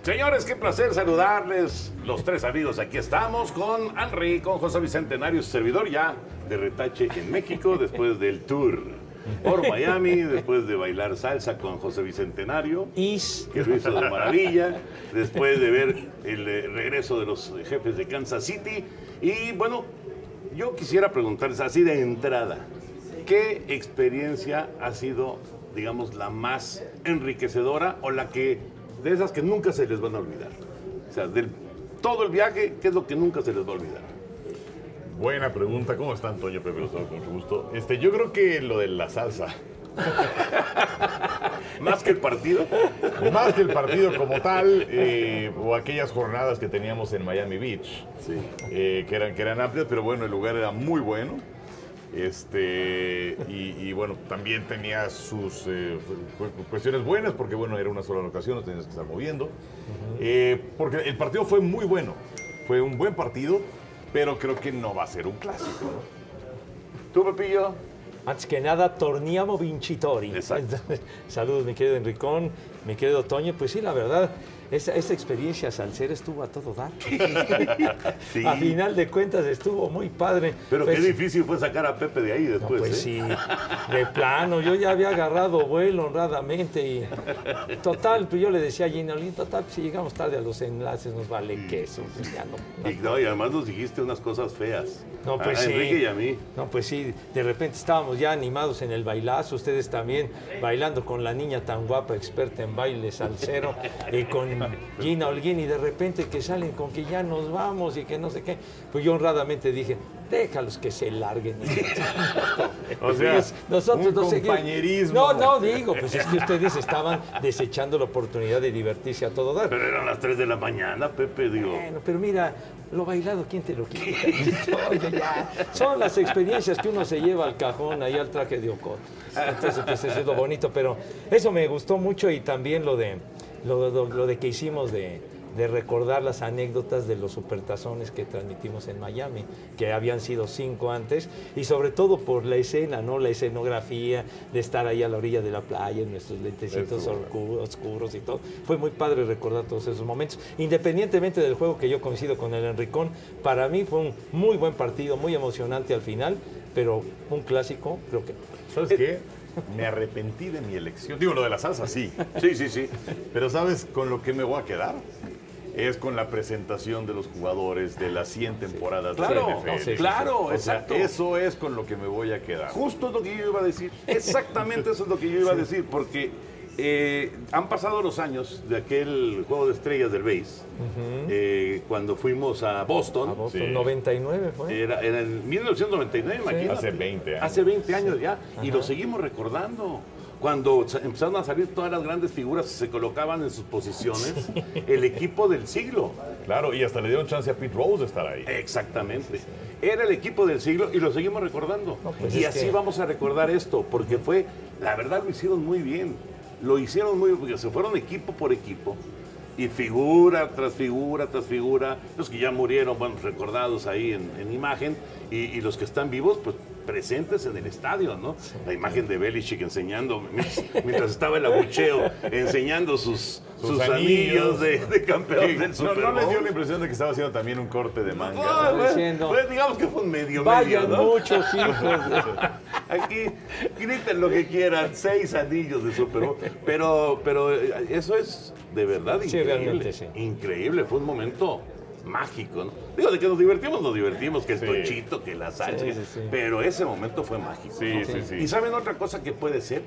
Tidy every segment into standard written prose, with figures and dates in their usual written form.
Señores, qué placer saludarles. Los tres amigos, aquí estamos con Henry, con José Bicentenario, su servidor ya de retache en México después del tour por Miami, después de bailar salsa con José Bicentenario, que lo hizo de maravilla, después de ver el regreso de los Jefes de Kansas City. Y bueno, yo quisiera preguntarles así de entrada, ¿qué experiencia ha sido, digamos, la más enriquecedora o la que, de esas que nunca se les van a olvidar? O sea, del todo el viaje, ¿qué es lo que nunca se les va a olvidar? Buena pregunta. ¿Cómo está, Antonio? Pepe, los saludo con mucho gusto. Yo creo que lo de la salsa. ¿Más que el partido? Más que el partido como tal, o aquellas jornadas que teníamos en Miami Beach, Sí. que eran amplias, pero bueno, el lugar era muy bueno. Y bueno, también tenía sus cuestiones buenas, porque bueno, era una sola ocasión, no tenías que estar moviendo. Porque el partido fue muy bueno, fue un buen partido, pero creo que no va a ser un clásico, ¿no? ¿Tú, Pepillo? Antes que nada, torniamo vincitori. Exacto. Saludos, mi querido Enricón, mi querido Toño. Pues sí, la verdad, esa experiencia salsera estuvo a todo dar. Sí. A final de cuentas estuvo muy padre. Pero Pues, qué difícil fue sacar a Pepe de ahí no, después, pues ¿eh? sí, de plano, yo ya había agarrado vuelo honradamente y total, pues yo le decía a Gina, total, pues si llegamos tarde a los enlaces nos vale queso, pues ya no. Y, no, y además nos dijiste unas cosas feas. No, pues a sí. Enrique y a mí. No, pues sí, de repente estábamos ya animados en el bailazo, ustedes también bailando con la niña tan guapa, experta en baile salsero, y con Gina Holguín, y de repente que salen con que ya nos vamos y que no sé qué. Pues yo honradamente dije, déjalos que se larguen. O sea, nosotros un no seguimos. compañerismo. No, digo, pues es que ustedes estaban desechando la oportunidad de divertirse a todo dar. Pero eran las 3 de la mañana, Pepe, digo. Bueno, pero mira, lo bailado, ¿quién te lo quita? Oye, ya. Son las experiencias que uno se lleva al cajón, ahí al traje de Ocot. Entonces, pues eso es lo bonito, pero eso me gustó mucho y también lo de que hicimos de recordar las anécdotas de los supertazones que transmitimos en Miami, que habían sido 5 antes, y sobre todo por la escena, ¿no? La escenografía, de estar ahí a la orilla de la playa, en nuestros lentecitos oscuros y todo. Fue muy padre recordar todos esos momentos. Independientemente del juego, que yo coincido con el Enricón, para mí fue un muy buen partido, muy emocionante al final, pero un clásico, creo que no. ¿Sabes qué? Me arrepentí de mi elección. Digo, lo de la salsa, sí. Sí. Pero ¿sabes con lo que me voy a quedar? Es con la presentación de los jugadores de las 100 temporadas Claro, de la NFL. claro, O sea, exacto. eso es con lo que me voy a quedar. Justo es lo que yo iba a decir. Exactamente eso es lo que yo iba a decir, porque han pasado los años de aquel juego de estrellas del base, cuando fuimos a Boston. A Boston, Sí. 99 fue. Era en el 1999, imagínate. Hace 20 años. Hace 20 años ya. Y lo seguimos recordando. Cuando empezaron a salir todas las grandes figuras que se colocaban en sus posiciones, el equipo del siglo. Claro, y hasta le dieron chance a Pete Rose de estar ahí. Exactamente. Era el equipo del siglo y lo seguimos recordando. pues Y es así que- vamos a recordar esto, porque fue, la verdad lo hicieron muy bien. Lo hicieron muy bien, porque se fueron equipo por equipo. Y figura tras figura tras figura, los que ya murieron, bueno, recordados ahí en imagen, y los que están vivos, pues presentes en el estadio, ¿no? La imagen de Belichick enseñando, mientras estaba el abucheo, enseñando sus anillos de campeón Sí, del Super Bowl. ¿No les dio la impresión de que estaba haciendo también un corte de manga? Ah, bueno, diciendo, pues digamos que fue un medio, Vayan ¿no? muchos hijos. Aquí griten lo que quieran, 6 anillos de Super Bowl. Pero eso es de verdad Sí, increíble. realmente sí. Increíble, fue un momento mágico, ¿no? Digo, de que nos divertimos, que el tochito, que la salsa, Sí. pero ese momento fue mágico. Sí, ¿no? sí. ¿Y saben otra cosa que puede ser?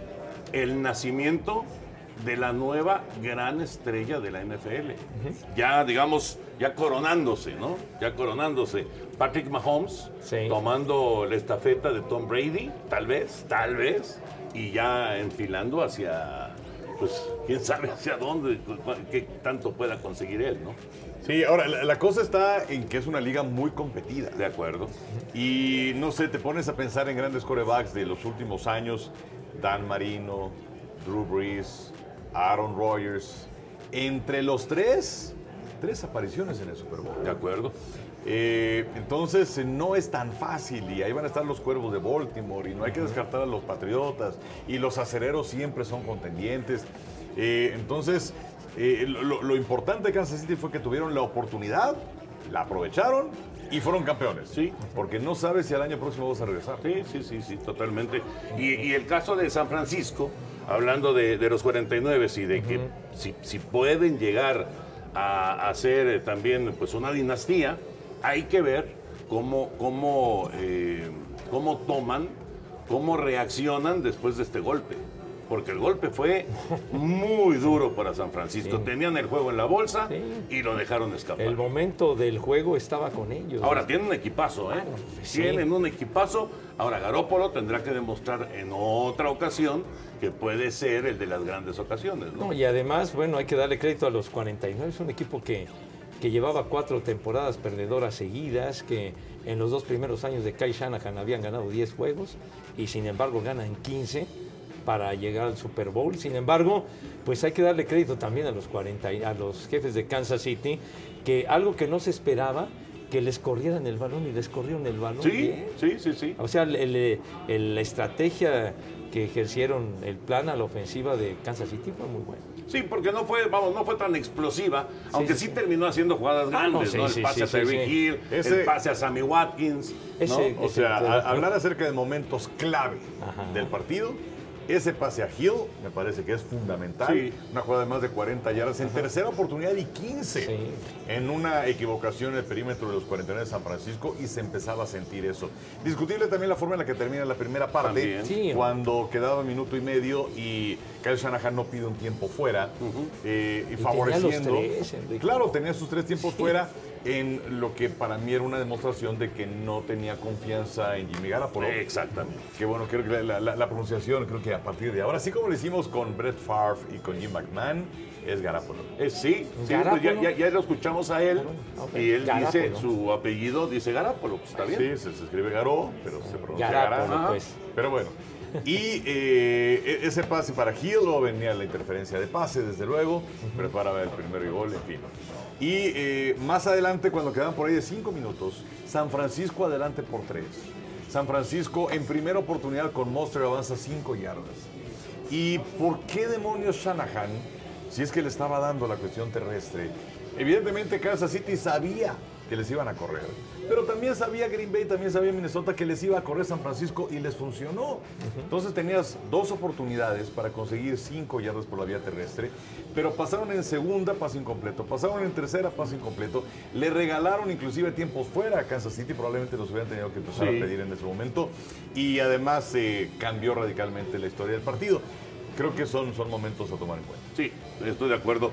El nacimiento de la nueva gran estrella de la NFL. Ya, digamos, ya coronándose, ¿no? Ya coronándose. Patrick Mahomes, Sí. tomando la estafeta de Tom Brady, tal vez, y ya enfilando hacia, pues, quién sabe hacia dónde, qué tanto pueda conseguir él, ¿no? Sí, ahora, la cosa está en que es una liga muy competida. De acuerdo. Y no sé, te pones a pensar en grandes quarterbacks de los últimos años, Dan Marino, Drew Brees, Aaron Rodgers. Entre los tres apariciones en el Super Bowl. De acuerdo. Entonces no es tan fácil y ahí van a estar los Cuervos de Baltimore y no hay que descartar a los Patriotas y los Acereros siempre son contendientes. Entonces lo importante de Kansas City fue que tuvieron la oportunidad, la aprovecharon y fueron campeones. Sí. Porque no sabes si al año próximo vas a regresar. Sí, totalmente. Y el caso de San Francisco, hablando de los 49 y de que si pueden llegar a hacer también pues una dinastía, hay que ver cómo toman, cómo reaccionan después de este golpe. Porque el golpe fue muy duro para San Francisco. Sí. Tenían el juego en la bolsa Sí. y lo dejaron escapar. El momento del juego estaba con ellos. Ahora, tienen un equipazo, ¿eh? Sí. Tienen un equipazo. Ahora, Garoppolo tendrá que demostrar en otra ocasión que puede ser el de las grandes ocasiones, ¿no? No, y además, bueno, hay que darle crédito a los 49. Es un equipo que llevaba 4 temporadas perdedoras seguidas, que en los 2 primeros años de Kyle Shanahan habían ganado 10 juegos y sin embargo ganan 15 para llegar al Super Bowl. Sin embargo, pues hay que darle crédito también a los jefes de Kansas City, que algo que no se esperaba, que les corrieran el balón y les corrieron el balón. Sí, bien. sí. O sea, la estrategia que ejercieron, el plan a la ofensiva de Kansas City fue muy bueno. Sí, porque no fue tan explosiva, aunque sí terminó haciendo jugadas grandes, no, ¿no? sí, El pase a sí, Tyreek sí. Hill, el pase a Sammy Watkins, ¿no? O sea, hablar acerca de momentos clave del partido. Ese pase a Hill me parece que es fundamental. Sí. Una jugada de más de 40 yardas en tercera oportunidad y 15. Sí. En una equivocación en el perímetro de los 49 de San Francisco y se empezaba a sentir eso. Discutible también la forma en la que termina la primera parte. También. Sí. Cuando quedaba 1 minuto y medio y Kyle Shanahan no pide un tiempo fuera. Y favoreciendo. tenía los 3, Enrique. Claro, tenía sus 3 tiempos fuera. En lo que para mí era una demostración de que no tenía confianza en Jimmy Garoppolo. Exactamente. Que bueno, creo que la pronunciación, creo que a partir de ahora, así como lo hicimos con Brett Favre y con Jim McMahon, es Garoppolo. Sí, pues ya lo escuchamos a él y él dice, su apellido dice Garoppolo, pues está bien. Sí, se escribe Garó, pero se pronuncia Garoppolo, Gará. pues. Pero bueno. Y ese pase para Hill, luego venía la interferencia de pase, desde luego, preparaba el primero y gol, en fin. Y más adelante, cuando quedaban por ahí de 5 minutos, San Francisco adelante por 3. San Francisco en primera oportunidad con Monster avanza 5 yardas. ¿Y por qué demonios Shanahan, si es que le estaba dando la cuestión terrestre? Evidentemente Kansas City sabía que les iban a correr, pero también sabía Green Bay, también sabía Minnesota que les iba a correr San Francisco y les funcionó. Entonces tenías 2 oportunidades para conseguir 5 yardas por la vía terrestre, pero pasaron en segunda, pase incompleto, pasaron en tercera, pase incompleto, le regalaron inclusive tiempos fuera a Kansas City, probablemente los hubieran tenido que empezar a pedir en ese momento, y además cambió radicalmente la historia del partido. Creo que son momentos a tomar en cuenta. Sí, estoy de acuerdo.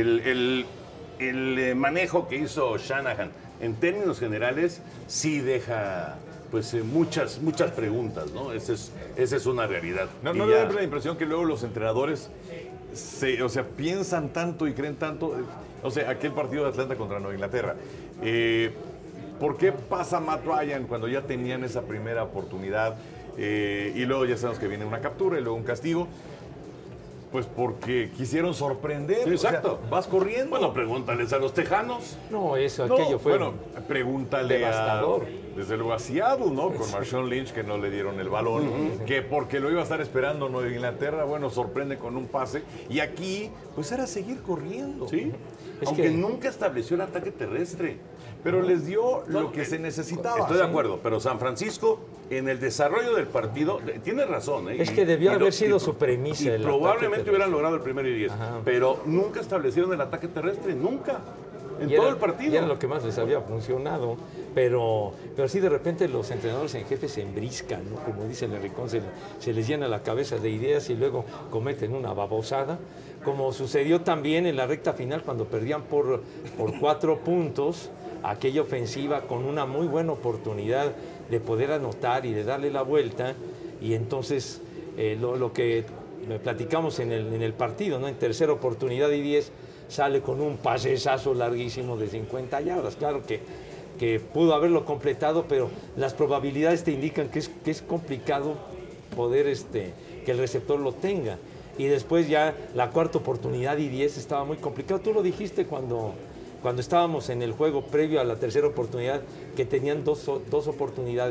El manejo que hizo Shanahan, en términos generales, sí deja pues muchas preguntas, ¿no? Esa es una realidad. ¿No le da la impresión que luego los entrenadores piensan tanto y creen tanto? Aquel partido de Atlanta contra Nueva Inglaterra. ¿Por qué pasa Matt Ryan cuando ya tenían esa primera oportunidad y luego ya sabemos que viene una captura y luego un castigo? Pues porque quisieron sorprender. Sí, exacto. Vas corriendo. Bueno, pregúntales a los tejanos. No, aquello fue pregúntale devastador. Desde luego a Seattle, ¿no? Con Marshawn Lynch, que no le dieron el balón, que porque lo iba a estar esperando Nueva Inglaterra, sorprende con un pase. Y aquí, pues era seguir corriendo. Sí. Aunque nunca estableció el ataque terrestre. Pero les dio lo que se necesitaba. Estoy de acuerdo, pero San Francisco, en el desarrollo del partido, tiene razón. Es que debió haber sido su premisa. Y probablemente hubieran logrado el primero y 10. Pero nunca establecieron el ataque terrestre, nunca. En todo el partido. Y era lo que más les había funcionado. Pero sí, de repente los entrenadores en jefe se embriscan, ¿no? Como dice el Enricón, se les llena la cabeza de ideas y luego cometen una babosada. Como sucedió también en la recta final cuando perdían por 4 puntos. Aquella ofensiva con una muy buena oportunidad de poder anotar y de darle la vuelta, y entonces lo que platicamos en el partido, ¿no? En tercera oportunidad y 10 sale con un pasesazo larguísimo de 50 yardas. Claro que pudo haberlo completado, pero las probabilidades te indican que es complicado poder que el receptor lo tenga. Y después ya la cuarta oportunidad y 10 estaba muy complicado. Tú lo dijiste cuando estábamos en el juego previo a la tercera oportunidad, que tenían dos oportunidades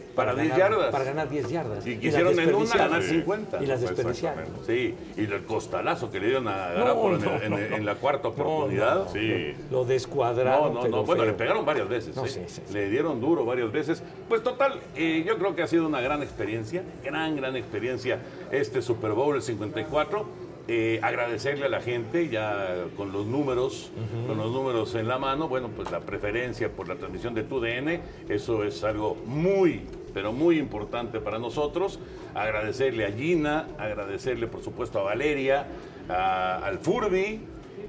Para 10 yardas. Para ganar 10 yardas. Y quisieron en una ganar 50. Y las desperdiciaron. Sí, y el costalazo que le dieron a Garapolo en la cuarta oportunidad. Sí. Lo descuadraron. Bueno, le pegaron varias veces. Sí. Le dieron duro varias veces. Pues total, yo creo que ha sido una gran experiencia, gran experiencia este Super Bowl el 54. Agradecerle a la gente ya con los números en la mano, bueno, pues la preferencia por la transmisión de TUDN, eso es algo muy, pero muy importante para nosotros. Agradecerle a Gina, agradecerle por supuesto a Valeria, al Furby.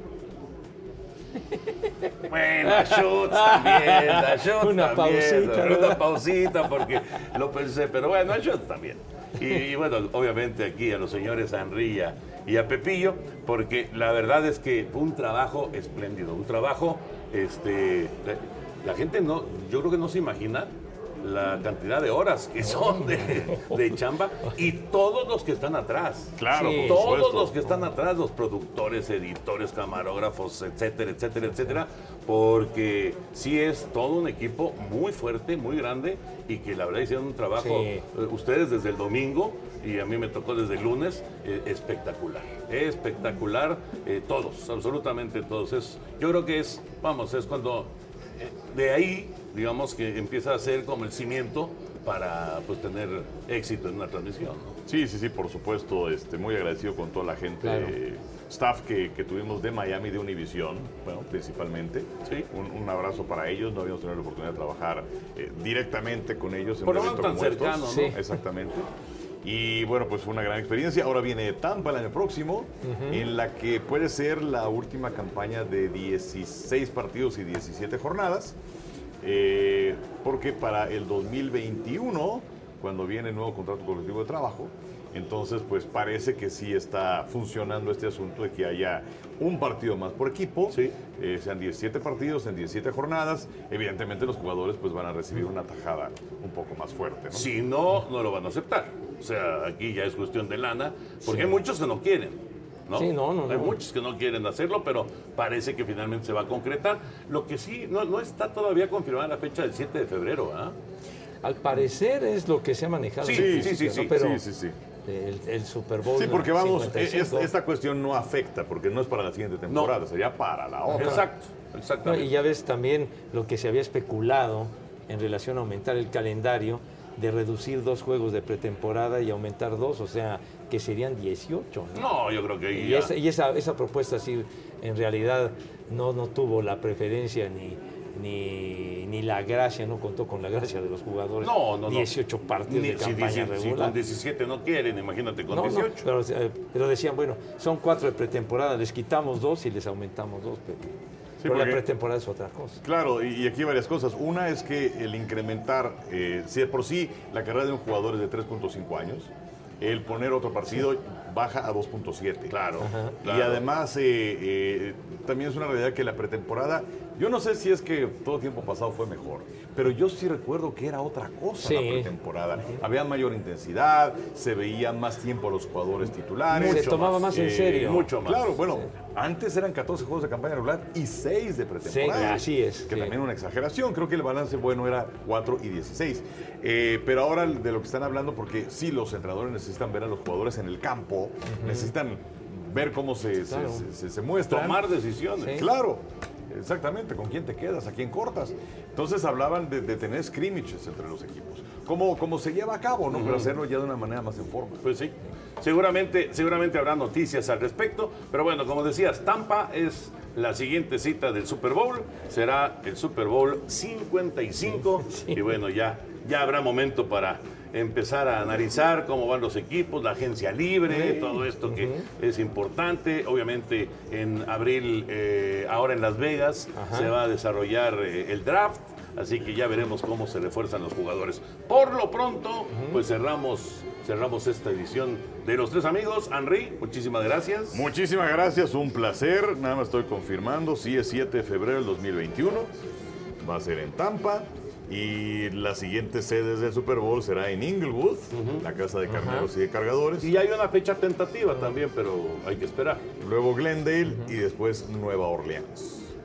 Bueno, a Schutz también, Una pausita porque lo pensé, pero bueno, a Schutz también. Y bueno, obviamente aquí a los señores Henry y a Pepillo, porque la verdad es que fue un trabajo espléndido, un trabajo, la gente no, yo creo que no se imagina la cantidad de horas que son de chamba y todos los que están atrás. Claro, sí, por todos supuesto. los que están atrás, los productores, editores, camarógrafos, etcétera, porque sí es todo un equipo muy fuerte, muy grande y que la verdad hicieron un trabajo, ustedes desde el domingo y a mí me tocó desde el lunes, espectacular, todos, absolutamente todos. Yo creo que es cuando de ahí, digamos que empieza a ser como el cimiento para pues tener éxito en una transmisión, ¿no? Sí, por supuesto, muy agradecido con toda la gente, claro. Staff que tuvimos de Miami, de Univision, bueno, principalmente. Sí. Un abrazo para ellos, no habíamos tenido la oportunidad de trabajar directamente con ellos en Por un lo evento menos tan como estos. cercano, ¿no? Exactamente. Y bueno, pues fue una gran experiencia. Ahora viene Tampa el año próximo, en la que puede ser la última campaña de 16 partidos y 17 jornadas. Porque para el 2021, cuando viene el nuevo contrato colectivo de trabajo, entonces pues parece que sí está funcionando este asunto de que haya un partido más por equipo, sean 17 partidos en 17 jornadas. Evidentemente los jugadores pues van a recibir una tajada un poco más fuerte, ¿no? Si no, no lo van a aceptar. O sea, aquí ya es cuestión de lana, porque hay muchos que no quieren, ¿no? Sí, no. Hay muchos que no quieren hacerlo, pero parece que finalmente se va a concretar. Lo que sí, no está todavía confirmada la fecha del 7 de febrero, ¿ah? Al parecer es lo que se ha manejado. Sí. Pero Sí. el Super Bowl. Sí, porque vamos, 55. esta cuestión no afecta, porque no es para la siguiente temporada, sería para la otra. Exactamente. Y ya ves también lo que se había especulado en relación a aumentar el calendario, de reducir 2 juegos de pretemporada y aumentar 2, o sea, que serían 18. No, yo creo que ahí ya. Y esa propuesta sí, en realidad no tuvo la preferencia ni la gracia, no contó con la gracia de los jugadores. No. 18 partidos de campaña regular. Si con 17 no quieren, imagínate con 18. Pero decían, bueno, son 4 de pretemporada, les quitamos 2 y les aumentamos 2, pero la pretemporada es otra cosa. Claro, y aquí hay varias cosas. Una es que el incrementar, si de por sí la carrera de un jugador es de 3.5 años, el poner otro partido baja a 2.7. Claro. Y además también es una realidad que la pretemporada, yo no sé si es que todo tiempo pasado fue mejor, pero yo sí recuerdo que era otra cosa la pretemporada. Había mayor intensidad, se veía más tiempo a los jugadores titulares. Se tomaba más en serio. Mucho más. Claro, bueno, antes eran 14 juegos de campaña regular y 6 de pretemporada. Sí, así es. Que también una exageración. Creo que el balance bueno era 4 y 16. Pero ahora de lo que están hablando, porque sí, los entrenadores necesitan ver a los jugadores en el campo, necesitan ver cómo se muestran. Tomar decisiones. Sí. Claro. Exactamente, con quién te quedas, a quién cortas. Entonces hablaban de tener scrimmages entre los equipos. Como se lleva a cabo, ¿no? Pero hacerlo ya de una manera más en forma. Pues sí, seguramente habrá noticias al respecto. Pero bueno, como decías, Tampa es la siguiente cita del Super Bowl. Será el Super Bowl 55. Sí. Y bueno, ya habrá momento para empezar a analizar cómo van los equipos, la agencia libre, todo esto que es importante. Obviamente en abril, ahora en Las Vegas, se va a desarrollar el draft, así que ya veremos cómo se refuerzan los jugadores. Por lo pronto, pues cerramos esta edición de Los Tres Amigos. Henry, muchísimas gracias. Muchísimas gracias, un placer. Nada más estoy confirmando, sí es 7 de febrero del 2021, va a ser en Tampa. Y las siguientes sedes del Super Bowl será en Inglewood, la casa de carneros y de cargadores. Y hay una fecha tentativa también, pero hay que esperar. Luego Glendale y después Nueva Orleans.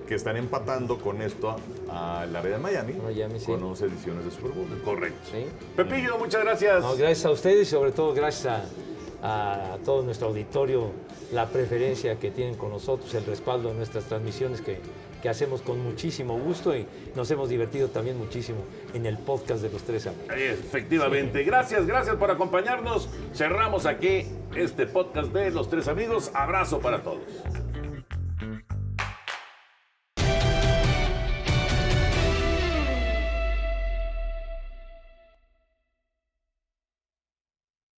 que están empatando con esto al área de Miami, Sí. con 11 ediciones de Super Bowl. Correcto. Sí. Pepillo, muchas gracias. No, gracias a ustedes y sobre todo gracias a todo nuestro auditorio, la preferencia que tienen con nosotros, el respaldo de nuestras transmisiones que hacemos con muchísimo gusto y nos hemos divertido también muchísimo en el podcast de Los Tres Amigos. Efectivamente. Gracias por acompañarnos. Cerramos aquí este podcast de Los Tres Amigos. Abrazo para todos.